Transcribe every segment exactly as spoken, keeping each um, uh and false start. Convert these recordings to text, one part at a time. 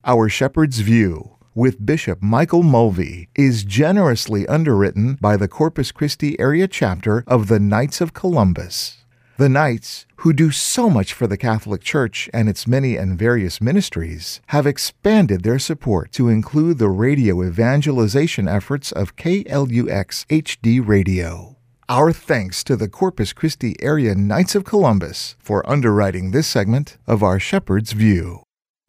Our Shepherd's View with Bishop Michael Mulvey is generously underwritten by the Corpus Christi area chapter of the Knights of Columbus. The Knights, who do so much for the Catholic Church and its many and various ministries, have expanded their support to include the radio evangelization efforts of K L U X H D Radio. Our thanks to the Corpus Christi area Knights of Columbus for underwriting this segment of our Shepherd's View.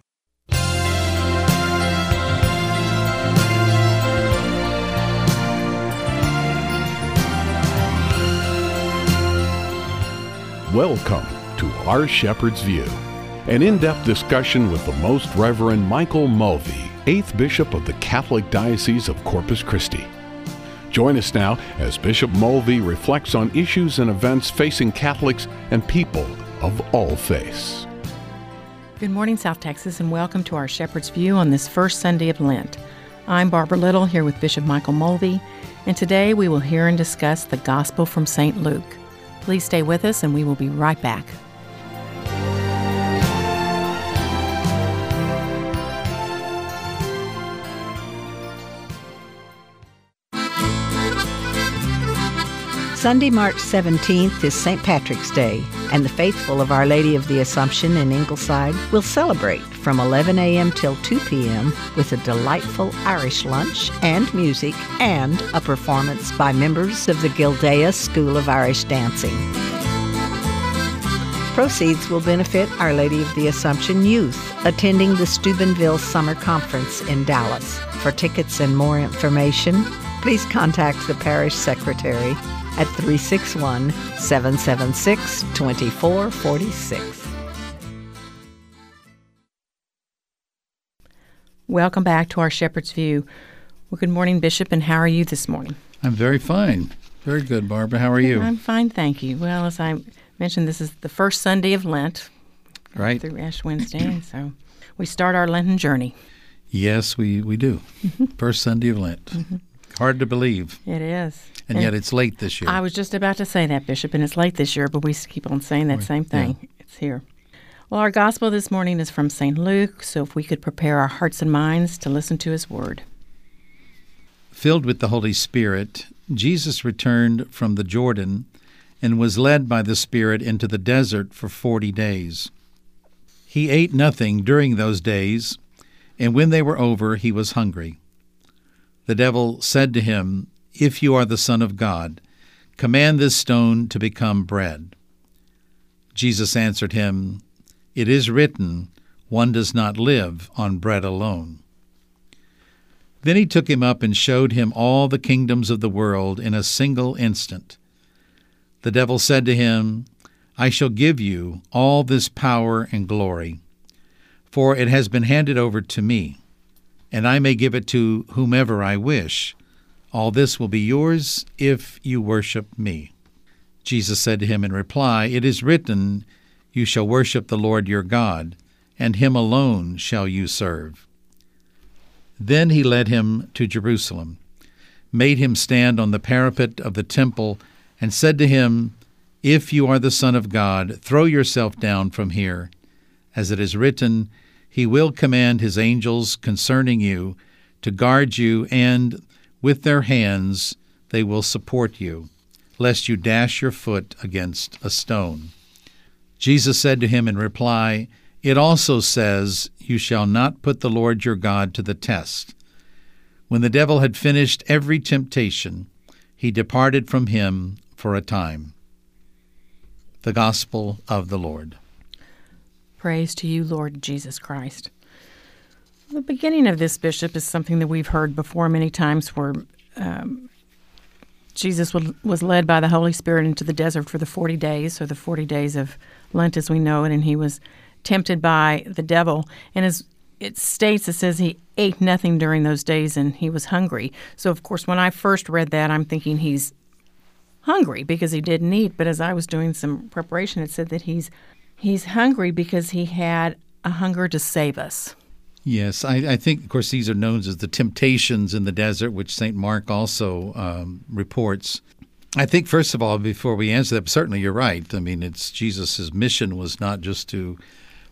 Welcome to Our Shepherd's View, an in-depth discussion with the Most Reverend Michael Mulvey, eighth Bishop of the Catholic Diocese of Corpus Christi. Join us now as Bishop Mulvey reflects on issues and events facing Catholics and people of all faiths. Good morning, South Texas, and welcome to Our Shepherd's View on this first Sunday of Lent. I'm Barbara Little here with Bishop Michael Mulvey, and today we will hear and discuss the Gospel from Saint Luke. Please stay with us, and we will be right back. Sunday, March seventeenth is Saint Patrick's Day, and the faithful of Our Lady of the Assumption in Ingleside will celebrate from eleven a.m. till two p.m. with a delightful Irish lunch and music and a performance by members of the Gildea School of Irish Dancing. Proceeds will benefit Our Lady of the Assumption youth attending the Steubenville Summer Conference in Dallas. For tickets and more information, please contact the parish secretary at three six one, seven seven six, two four four six. Welcome back to Our Shepherd's View. Well, good morning, Bishop, and how are you this morning? I'm very fine. Very good, Barbara. How are you? I'm fine, thank you. Well, as I mentioned, this is the first Sunday of Lent. Right. Through Ash Wednesday, and so we start our Lenten journey. Yes, we, we do. Mm-hmm. First Sunday of Lent. Mm-hmm. Hard to believe. It is. And, and yet it's late this year. I was just about to say that, Bishop, and it's late this year, but we keep on saying that same thing. Yeah. It's here. Well, our gospel this morning is from Saint Luke, so if we could prepare our hearts and minds to listen to his word. Filled with the Holy Spirit, Jesus returned from the Jordan and was led by the Spirit into the desert for forty days. He ate nothing during those days, and when they were over, he was hungry. The devil said to him, "If you are the Son of God, command this stone to become bread." Jesus answered him, "It is written, one does not live on bread alone." Then he took him up and showed him all the kingdoms of the world in a single instant. The devil said to him, "I shall give you all this power and glory, for it has been handed over to me, and I may give it to whomever I wish. All this will be yours if you worship me." Jesus said to him in reply, "It is written, you shall worship the Lord your God, and him alone shall you serve." Then he led him to Jerusalem, made him stand on the parapet of the temple, and said to him, "If you are the Son of God, throw yourself down from here. As it is written, he will command his angels concerning you to guard you, and with their hands they will support you, lest you dash your foot against a stone." Jesus said to him in reply, "It also says, you shall not put the Lord your God to the test." When the devil had finished every temptation, he departed from him for a time. The Gospel of the Lord. Praise to you, Lord Jesus Christ. The beginning of this, Bishop, is something that we've heard before many times, where um, Jesus was led by the Holy Spirit into the desert for the forty days, or the forty days of Lent as we know it, and he was tempted by the devil. And as it states, it says he ate nothing during those days and he was hungry. So, of course, when I first read that, I'm thinking he's hungry because he didn't eat. But as I was doing some preparation, it said that he's he's hungry because he had a hunger to save us. Yes, I, I think, of course, these are known as the temptations in the desert, which Saint Mark also um, reports. I think, first of all, before we answer that, certainly you're right. I mean, it's Jesus' mission was not just to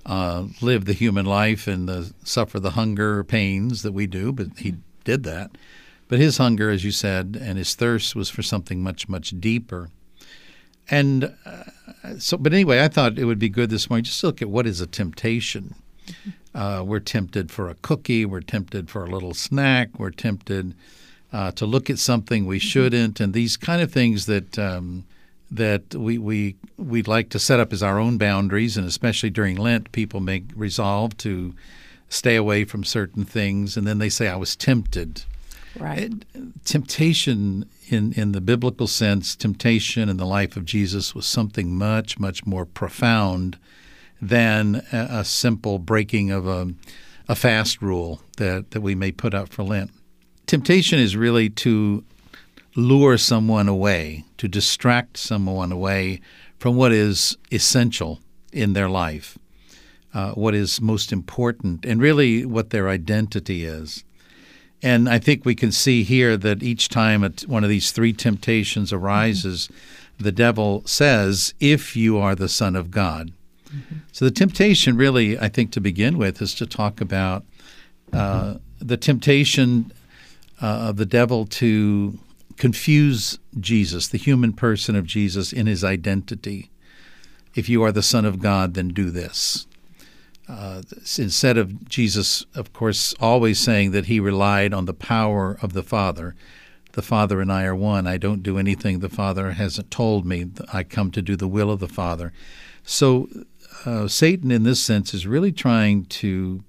uh, live the human life and the, suffer the hunger pains that we do, but he did that. But his hunger, as you said, and his thirst was for something much, much deeper. And uh, so, but anyway, I thought it would be good this morning just to look at what is a temptation. Uh, we're tempted for a cookie. We're tempted for a little snack. We're tempted uh, to look at something we shouldn't, and these kind of things that um, that we we we like to set up as our own boundaries. And especially during Lent, people make resolve to stay away from certain things, and then they say, "I was tempted." Right. It, temptation, in in the biblical sense, temptation in the life of Jesus was something much much more profound than a, a simple breaking of a, a fast rule that, that we may put out for Lent. Temptation is really to lure someone away, to distract someone away from what is essential in their life, uh, what is most important, and really what their identity is. And I think we can see here that each time one of these three temptations arises, mm-hmm. the devil says, "If you are the Son of God." Mm-hmm. So the temptation really, I think, to begin with, is to talk about uh, mm-hmm. the temptation uh, of the devil to confuse Jesus, the human person of Jesus, in his identity. If you are the Son of God, then do this. Uh, instead of Jesus, of course, always saying that he relied on the power of the Father. The Father and I are one. I don't do anything the Father hasn't told me. I come to do the will of the Father. So uh, Satan, in this sense, is really trying to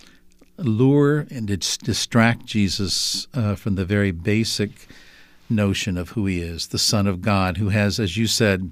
lure and distract Jesus uh, from the very basic notion of who he is, the Son of God, who has, as you said,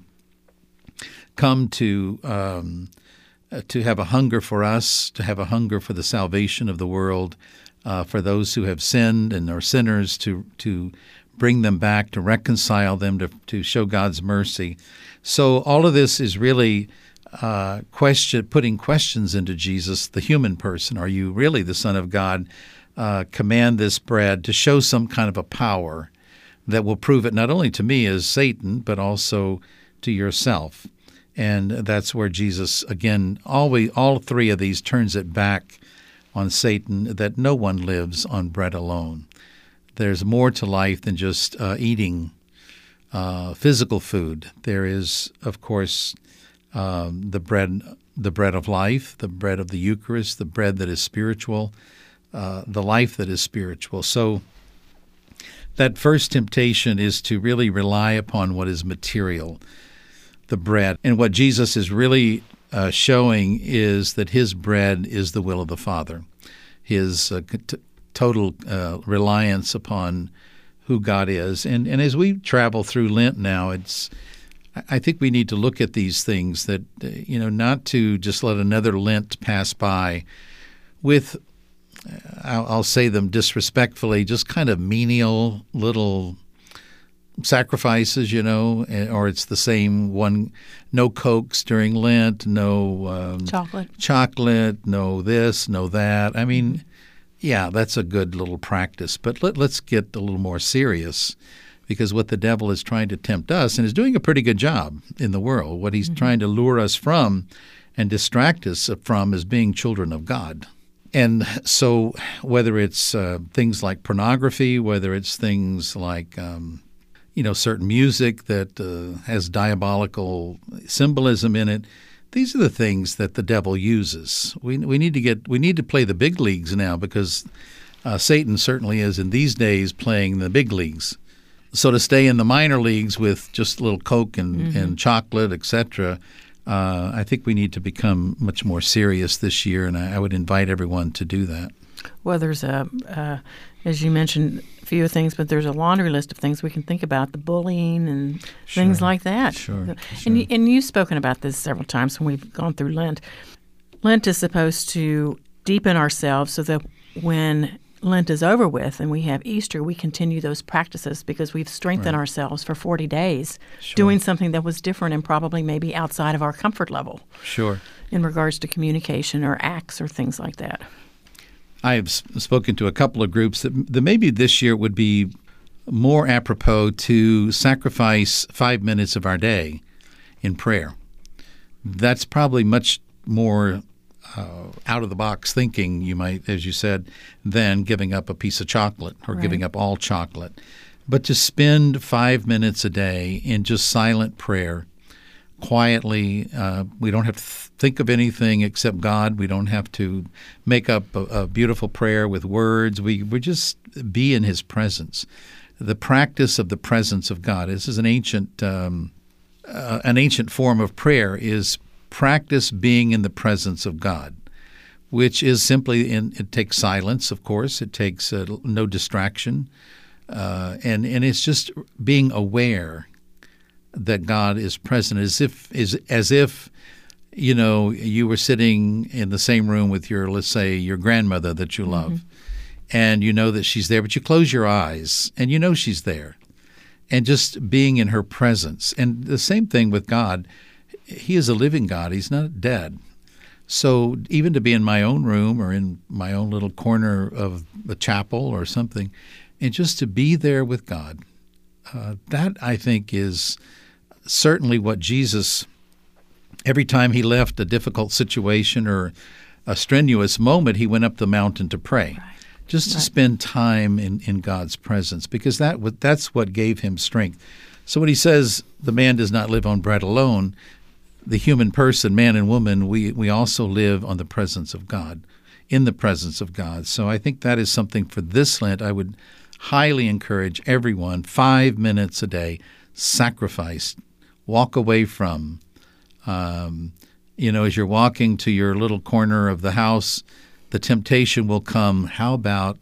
come to um, to have a hunger for us, to have a hunger for the salvation of the world, uh, for those who have sinned and are sinners, to to bring them back, to reconcile them, to to show God's mercy. So all of this is really uh, question, putting questions into Jesus, the human person. Are you really the Son of God? Uh, command this bread to show some kind of a power that will prove it not only to me as Satan, but also to yourself. And that's where Jesus, again, always, all three of these turns it back on Satan, that no one lives on bread alone. There's more to life than just uh, eating uh, physical food. There is, of course, um, the bread, the bread of life, the bread of the Eucharist, the bread that is spiritual, uh, the life that is spiritual. So that first temptation is to really rely upon what is material, the bread. And what Jesus is really uh, showing is that his bread is the will of the Father, his uh, t- total uh, reliance upon who God is. And, and as we travel through Lent now, it's I think we need to look at these things that, uh, you know, not to just let another Lent pass by with, I'll, I'll say them disrespectfully, just kind of menial little sacrifices, you know, or it's the same one, no Cokes during Lent, no um, chocolate, chocolate, no this, no that. I mean, yeah, that's a good little practice, but let, let's get a little more serious, because what the devil is trying to tempt us, and is doing a pretty good job in the world, what he's mm-hmm. trying to lure us from and distract us from is being children of God. And so whether it's uh, things like pornography, whether it's things like um, you know, certain music that uh, has diabolical symbolism in it. These are the things that the devil uses. We we need to get we need to play the big leagues now, because uh, Satan certainly is in these days playing the big leagues. So to stay in the minor leagues with just a little Coke and, mm-hmm. and chocolate, et cetera, uh, I think we need to become much more serious this year, and I, I would invite everyone to do that. Well, there's a, uh, as you mentioned, a few things, but there's a laundry list of things we can think about, the bullying and sure. things like that. Sure, and, sure. You, and you've spoken about this several times when we've gone through Lent. Lent is supposed to deepen ourselves so that when Lent is over with and we have Easter, we continue those practices because we've strengthened right. ourselves for forty days sure. doing something that was different and probably maybe outside of our comfort level. Sure. In regards to communication or acts or things like that. I have spoken to a couple of groups that, that maybe this year would be more apropos to sacrifice five minutes of our day in prayer. That's probably much more uh, out-of-the-box thinking, you might, as you said, than giving up a piece of chocolate or Right. giving up all chocolate. But to spend five minutes a day in just silent prayer, quietly, uh, we don't have to th- think of anything except God. We don't have to make up a, a beautiful prayer with words. We we just be in His presence. The practice of the presence of God. This is an ancient um, uh, an ancient form of prayer. Is practice being in the presence of God, which is simply in. It takes silence, of course. It takes uh, no distraction, uh, and and it's just being aware that God is present, as if is as if you know you were sitting in the same room with your, let's say, your grandmother that you love. Mm-hmm. And you know that she's there, but you close your eyes and you know she's there. And just being in her presence. And the same thing with God. He is a living God. He's not dead. So even to be in my own room or in my own little corner of a chapel or something, and just to be there with God, uh, that I think is certainly what Jesus, every time he left a difficult situation or a strenuous moment, he went up the mountain to pray. Right. Just to right. spend time in, in God's presence, because that that's what gave him strength. So when he says the man does not live on bread alone, the human person, man and woman, we, we also live on the presence of God, in the presence of God. So I think that is something for this Lent. I would highly encourage everyone, five minutes a day, sacrifice, walk away from. Um, you know, as you're walking to your little corner of the house, the temptation will come, how about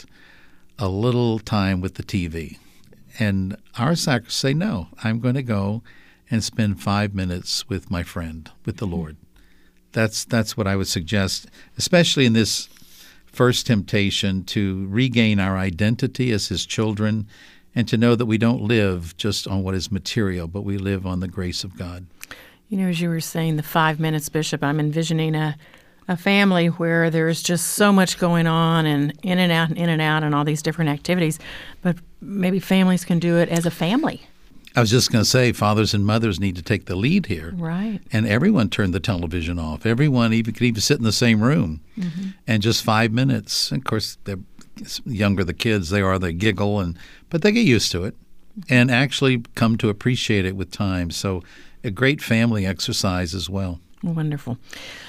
a little time with the T V? And our sacrifice say, no, I'm going to go and spend five minutes with my friend, with the Lord. That's that's what I would suggest, especially in this first temptation, to regain our identity as His children and to know that we don't live just on what is material, but we live on the grace of God. You know, as you were saying, the five minutes, Bishop, I'm envisioning a a family where there's just so much going on and in and out and in and out and all these different activities, but maybe families can do it as a family. I was just going to say, fathers and mothers need to take the lead here. Right. And everyone turn the television off. Everyone even could even sit in the same room. Mm-hmm. And just five minutes. And of course, the younger the kids they are, they giggle, and but they get used to it and actually come to appreciate it with time. So a great family exercise as well. Wonderful.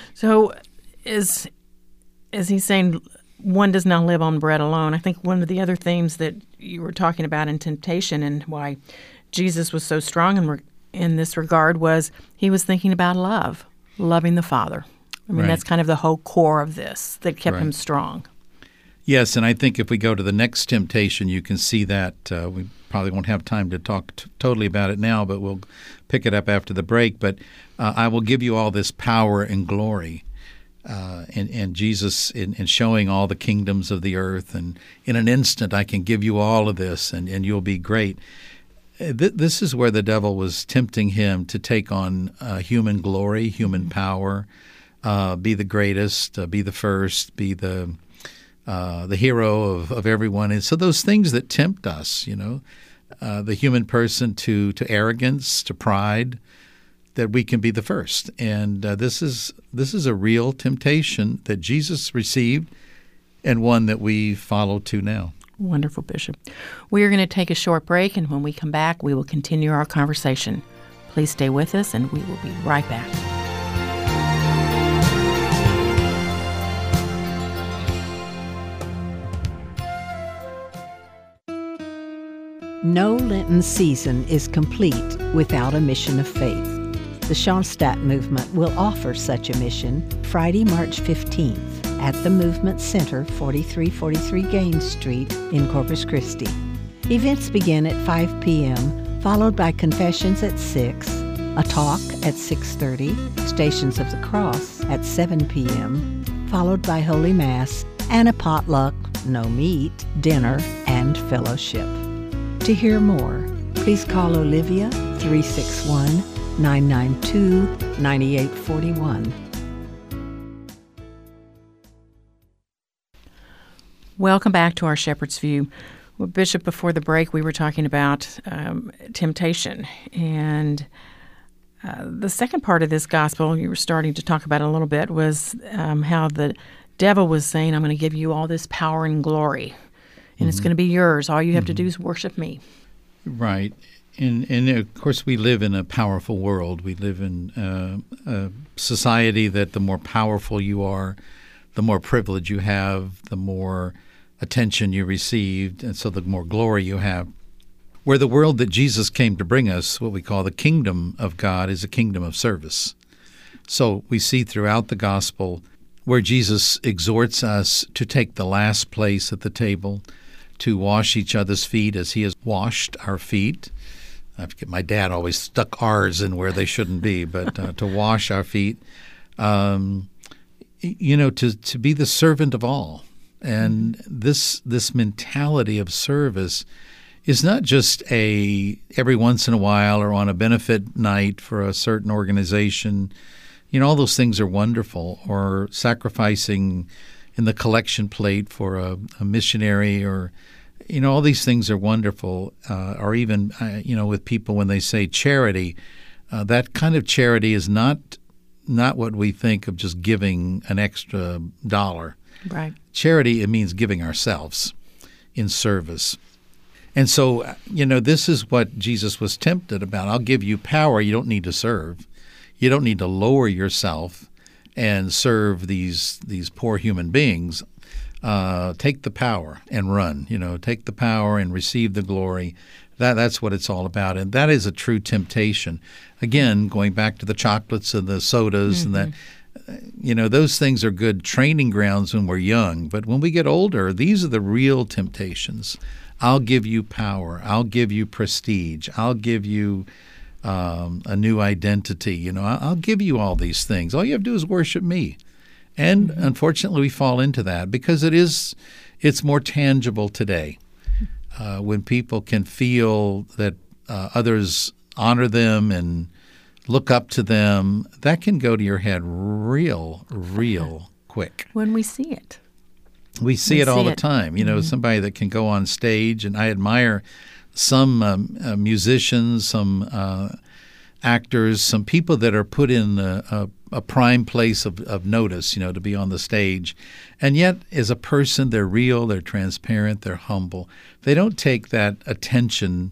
So is is he saying one does not live on bread alone? I think one of the other themes that you were talking about in temptation and why Jesus was so strong in, re- in this regard was he was thinking about love, loving the Father. I mean, right. That's kind of the whole core of this that kept right. him strong. Yes, and I think if we go to the next temptation, you can see that. Uh, we probably won't have time to talk t- totally about it now, but we'll pick it up after the break. But uh, I will give you all this power and glory. Uh, and, and Jesus in, in showing all the kingdoms of the earth, and in an instant I can give you all of this, and, and you'll be great. Th- this is where the devil was tempting him to take on uh, human glory, human power, uh, be the greatest, uh, be the first, be the uh, the hero of, of everyone. And so those things that tempt us, you know, uh, the human person to to arrogance, to pride, that we can be the first. And uh, this is this is a real temptation that Jesus received and one that we follow to now. Wonderful, Bishop. We are going to take a short break, and when we come back, we will continue our conversation. Please stay with us, and we will be right back. No Lenten season is complete without a mission of faith. The Schoenstatt Movement will offer such a mission Friday, March fifteenth at the Movement Center, forty-three forty-three Gaines Street in Corpus Christi. Events begin at five p.m., followed by confessions at six, a talk at six thirty, Stations of the Cross at seven p.m., followed by Holy Mass, and a potluck, no meat, dinner, and fellowship. To hear more, please call Olivia three six one, nine nine two, nine eight four one. Welcome back to our Shepherd's View. Well, Bishop, before the break, we were talking about um, temptation. And Uh, the second part of this gospel, you were starting to talk about it a little bit, was um, how the devil was saying, I'm going to give you all this power and glory, and mm-hmm. it's going to be yours. All you have mm-hmm. to do is worship me. Right. And, and of course, we live in a powerful world. We live in uh, a society that the more powerful you are, the more privilege you have, the more attention you received, and so the more glory you have. Where the world that Jesus came to bring us, what we call the kingdom of God, is a kingdom of service. So we see throughout the gospel where Jesus exhorts us to take the last place at the table, to wash each other's feet as he has washed our feet. I forget, my dad always stuck R's in where they shouldn't be, but uh, to wash our feet, um, you know, to, to be the servant of all. And this this mentality of service is not just a every once in a while or on a benefit night for a certain organization. You know, all those things are wonderful, or sacrificing in the collection plate for a, a missionary, or, you know, all these things are wonderful. Uh, or even, uh, you know, with people when they say charity, uh, that kind of charity is not not what we think of just giving an extra dollar. Right. Charity, it means giving ourselves in service. And so, you know, this is what Jesus was tempted about. I'll give you power. You don't need to serve. You don't need to lower yourself and serve these these poor human beings. Uh, take the power and run. You know, take the power and receive the glory. That that's what it's all about, and that is a true temptation. Again, going back to the chocolates and the sodas mm-hmm. and that, you know, those things are good training grounds when we're young. But when we get older, these are the real temptations. I'll give you power. I'll give you prestige. I'll give you um, a new identity. You know, I'll give you all these things. All you have to do is worship me. And mm-hmm. unfortunately, we fall into that because it is, it's more tangible today. Uh, when people can feel that uh, others honor them and look up to them, that can go to your head real, real quick. When we see it. We see we it all see the it. time. You know, mm-hmm. somebody that can go on stage, and I admire some um, uh, musicians, some uh, actors, some people that are put in a, a, a prime place of, of notice, you know, to be on the stage. And yet, as a person, they're real, they're transparent, they're humble. They don't take that attention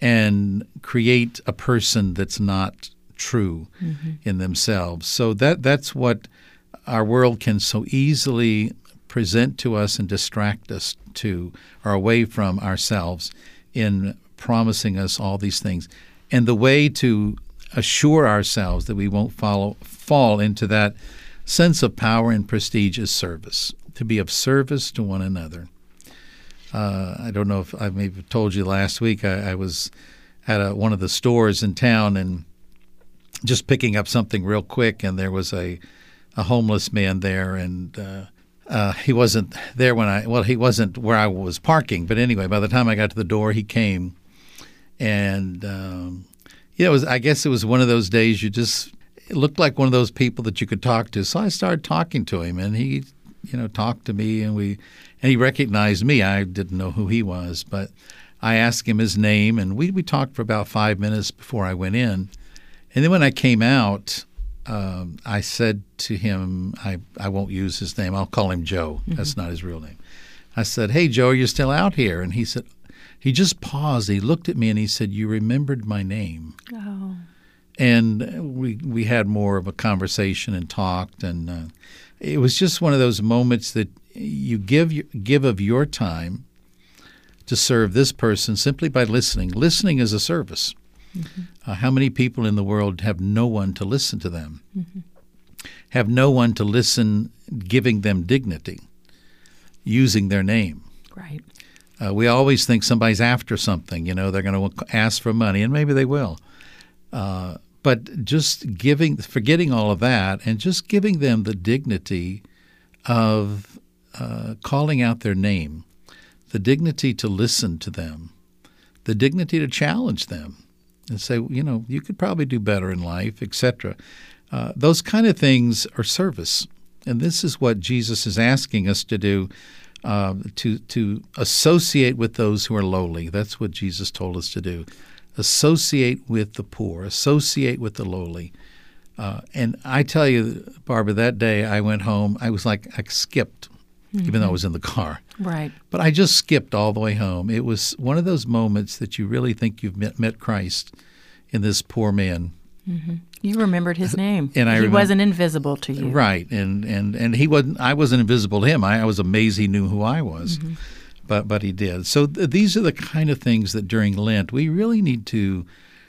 and create a person that's not true mm-hmm. in themselves. So that that's what our world can so easily present to us and distract us to or away from ourselves in promising us all these things. And the way to assure ourselves that we won't follow, fall into that sense of power and prestige is service, to be of service to one another. Uh, I don't know if I maybe told you last week, I, I was at a, one of the stores in town and just picking up something real quick, and there was a, a homeless man there, and uh, uh, he wasn't there when I, well, he wasn't where I was parking, but anyway, by the time I got to the door, he came, and um, yeah, it was, I guess it was one of those days you just, it looked like one of those people that you could talk to, so I started talking to him, and he, you know, talked to me, and we, and he recognized me. I didn't know who he was, but I asked him his name, and we, we talked for about five minutes before I went in. And then when I came out, um, I said to him, I, I won't use his name. I'll call him Joe. Mm-hmm. That's not his real name. I said, "Hey, Joe, you're still out here?" And he said, he just paused. He looked at me and he said, "You remembered my name." Oh. And we we had more of a conversation and talked. And uh, it was just one of those moments that you give give of your time to serve this person simply by listening. Listening is a service. Mm-hmm. Uh, how many people in the world have no one to listen to them, mm-hmm. have no one to listen, giving them dignity, using their name? Right. Uh, we always think somebody's after something. You know, they're going to ask for money, and maybe they will. Uh, but just giving, forgetting all of that, and just giving them the dignity of uh, calling out their name, the dignity to listen to them, the dignity to challenge them and say, you know, you could probably do better in life, et cetera. Uh, those kind of things are service. And this is what Jesus is asking us to do, uh, to to associate with those who are lowly. That's what Jesus told us to do. associate with the poor, associate with the lowly. Uh, and I tell you, Barbara, that day I went home, I was like, I skipped, mm-hmm. even though I was in the car. Right. But I just skipped all the way home. It was one of those moments that you really think you've met, met Christ in this poor man. Mm-hmm. You remembered his name. And I he remember, wasn't invisible to you. Right. And, and, and he wasn't, I wasn't invisible to him. I, I was amazed he knew who I was. Mm-hmm. But, but he did. So th- these are the kind of things that during Lent we really need to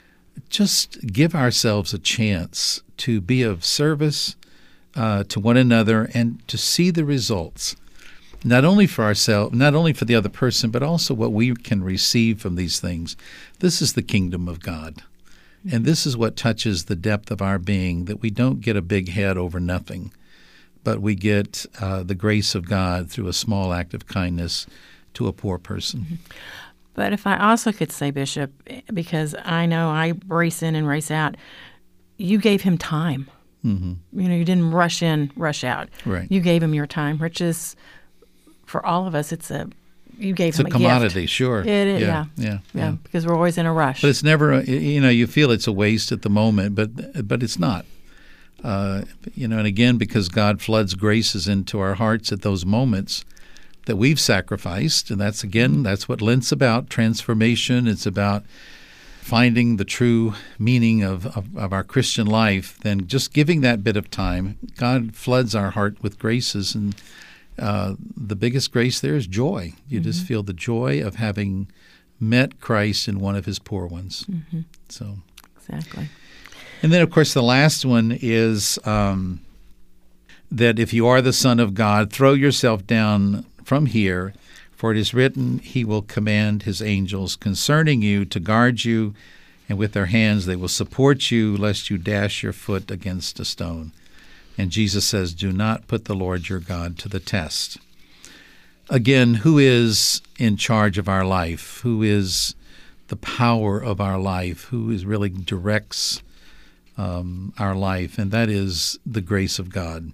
just give ourselves a chance to be of service uh, to one another and to see the results, not only for ourselves, not only for the other person, but also what we can receive from these things. This is the kingdom of God. And this is what touches the depth of our being, that we don't get a big head over nothing, but we get uh, the grace of God through a small act of kindness to a poor person. Mm-hmm. But if I also could say, Bishop, because I know I race in and race out, you gave him time. Mm-hmm. You know, you didn't rush in, rush out. Right. You gave him your time, which is, for all of us, it's a, you gave it's him a a commodity, gift. sure. It is, yeah, yeah. Yeah, yeah. yeah. Because we're always in a rush. But it's never, a, you know, you feel it's a waste at the moment, but but it's not. Uh, you know, and again, because God floods graces into our hearts at those moments that we've sacrificed, and that's, again, that's what Lent's about, transformation. It's about finding the true meaning of, of, of our Christian life, then just giving that bit of time, God floods our heart with graces, and uh, the biggest grace there is joy. You mm-hmm. just feel the joy of having met Christ in one of his poor ones. Mm-hmm. So exactly. And then, of course, the last one is um, that if you are the Son of God, throw yourself down from here, for it is written, he will command his angels concerning you to guard you, and with their hands they will support you, lest you dash your foot against a stone. And Jesus says, do not put the Lord your God to the test. Again, who is in charge of our life? Who is the power of our life? Who is really directs um, our life? And that is the grace of God.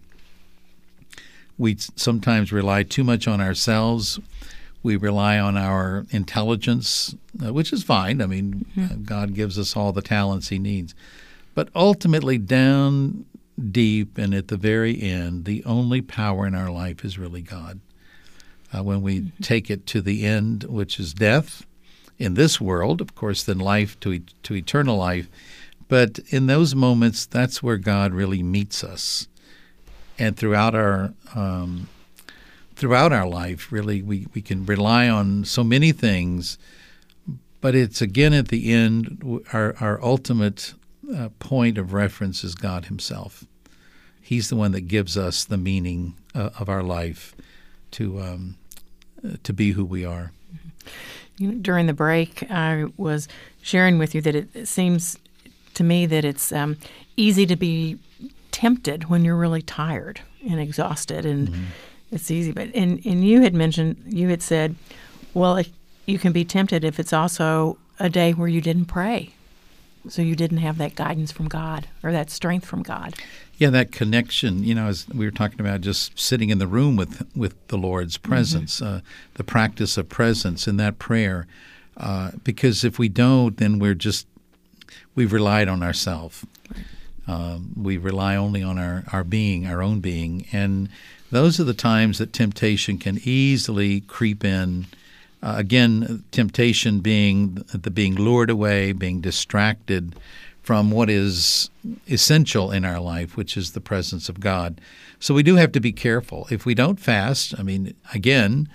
We sometimes rely too much on ourselves. We rely on our intelligence, uh, which is fine. I mean, mm-hmm. God gives us all the talents he needs. But ultimately, down deep and at the very end, the only power in our life is really God. Uh, when we mm-hmm. take it to the end, which is death in this world, of course, then life to, e- to eternal life. But in those moments, that's where God really meets us. And throughout our um, throughout our life, really, we, we can rely on so many things, but it's again at the end, our, our ultimate uh, point of reference is God himself. He's the one that gives us the meaning uh, of our life to um, uh, to be who we are. You know, during the break, I was sharing with you that it, it seems to me that it's um, easy to be tempted when you're really tired and exhausted, and mm-hmm. it's easy. But and, and you had mentioned, you had said, well, if you can be tempted if it's also a day where you didn't pray, so you didn't have that guidance from God or that strength from God. Yeah, that connection. You know, as we were talking about, just sitting in the room with with the Lord's presence, mm-hmm. uh, the practice of presence in that prayer. Uh, because if we don't, then we're just we've relied on ourselves. Right. Um, we rely only on our, our being, our own being. And those are the times that temptation can easily creep in. Uh, again, temptation being the being lured away, being distracted from what is essential in our life, which is the presence of God. So we do have to be careful. If we don't fast, I mean, again,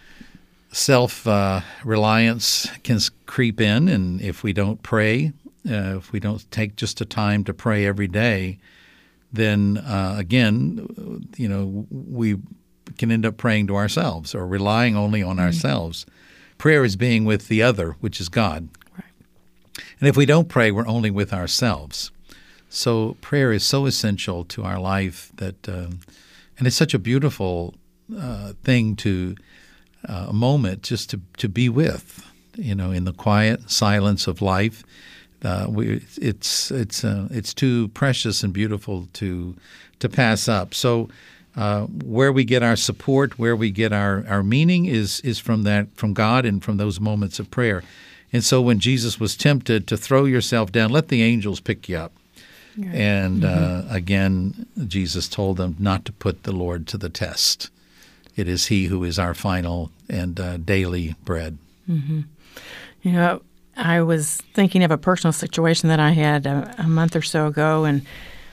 self-reliance uh, can creep in, and if we don't pray, Uh, if we don't take just a time to pray every day, then uh, again, you know, we can end up praying to ourselves or relying only on mm-hmm. ourselves. Prayer is being with the other, which is God. Right. And if we don't pray, we're only with ourselves. So prayer is so essential to our life that, um, and it's such a beautiful uh, thing to, uh, a moment just to, to be with, you know, in the quiet silence of life. Uh, we, it's it's uh, it's too precious and beautiful to to pass up. So uh, where we get our support, where we get our, our meaning is is from that from God and from those moments of prayer. And so when Jesus was tempted to throw yourself down, let the angels pick you up. Right. And mm-hmm. uh, again, Jesus told them not to put the Lord to the test. It is He who is our final and uh, daily bread. Mm-hmm. You know, I was thinking of a personal situation that I had a, a month or so ago, and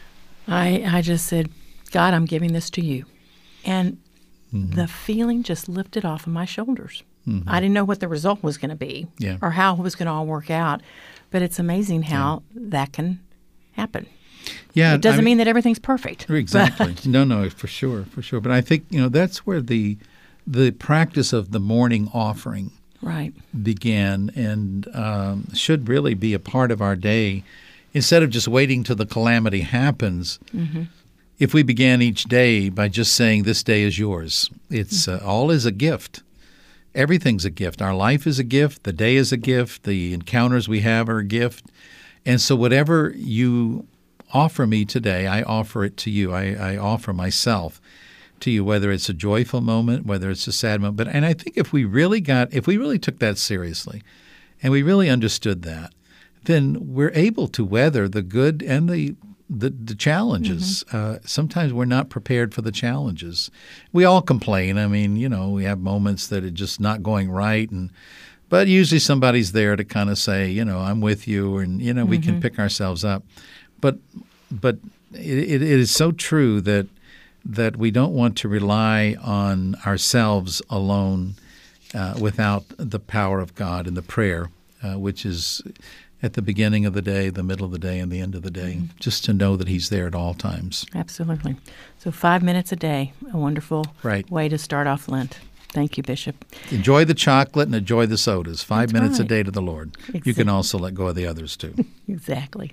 I I just said, God, I'm giving this to you. And mm-hmm. the feeling just lifted off of my shoulders. Mm-hmm. I didn't know what the result was going to be yeah. or how it was going to all work out. But it's amazing how yeah. that can happen. Yeah, it doesn't I mean, mean that everything's perfect. Exactly. But. No, no, for sure, for sure. But I think, you know, that's where the the practice of the morning offering right. began and um, should really be a part of our day. Instead of just waiting till the calamity happens, mm-hmm. if we began each day by just saying, this day is yours. It's uh, all is a gift. Everything's a gift. Our life is a gift. The day is a gift. The encounters we have are a gift. And so whatever you offer me today, I offer it to you. I, I offer myself to you, whether it's a joyful moment, whether it's a sad moment. But and I think if we really got, if we really took that seriously and we really understood that, then we're able to weather the good and the The, the challenges. Mm-hmm. Uh, sometimes we're not prepared for the challenges. We all complain. I mean, you know, we have moments that are just not going right, and but usually somebody's there to kind of say, you know, I'm with you, and you know, we mm-hmm. can pick ourselves up. But but it, it is so true that that we don't want to rely on ourselves alone uh, without the power of God and the prayer, uh, which is at the beginning of the day, the middle of the day, and the end of the day, mm-hmm. just to know that He's there at all times. Absolutely. So five minutes a day, a wonderful right. way to start off Lent. Thank you, Bishop. Enjoy the chocolate and enjoy the sodas. Five That's minutes right. a day to the Lord. Exactly. You can also let go of the others, too. Exactly.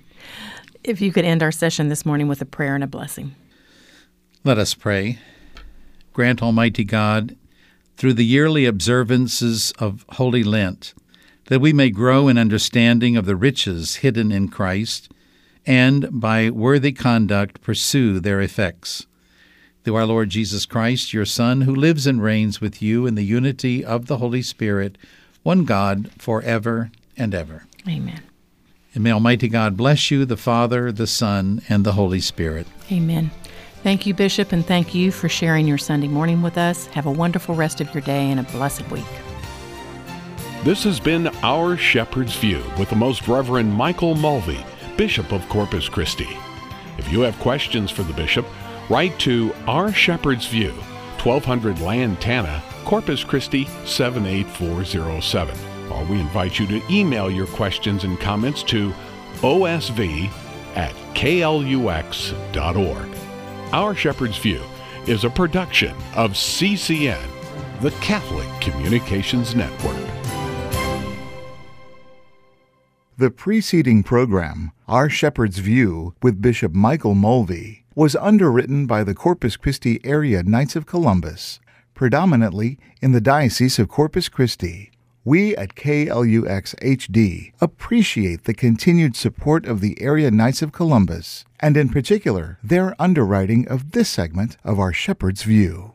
If you could end our session this morning with a prayer and a blessing. Let us pray. Grant, Almighty God, through the yearly observances of Holy Lent, that we may grow in understanding of the riches hidden in Christ, and by worthy conduct pursue their effects. Through our Lord Jesus Christ, your Son, who lives and reigns with you in the unity of the Holy Spirit, one God, forever and ever. Amen. And may Almighty God bless you, the Father, the Son, and the Holy Spirit. Amen. Thank you, Bishop, and thank you for sharing your Sunday morning with us. Have a wonderful rest of your day and a blessed week. This has been Our Shepherd's View with the Most Reverend Michael Mulvey, Bishop of Corpus Christi. If you have questions for the Bishop, write to Our Shepherd's View, twelve hundred Lantana, Corpus Christi seven eight four zero seven. Or we invite you to email your questions and comments to O S V at K L U X dot org. Our Shepherd's View is a production of C C N, the Catholic Communications Network. The preceding program, Our Shepherd's View with Bishop Michael Mulvey, was underwritten by the Corpus Christi Area Knights of Columbus, predominantly in the Diocese of Corpus Christi. We at K L U X H D appreciate the continued support of the Area Knights of Columbus, and in particular, their underwriting of this segment of Our Shepherd's View.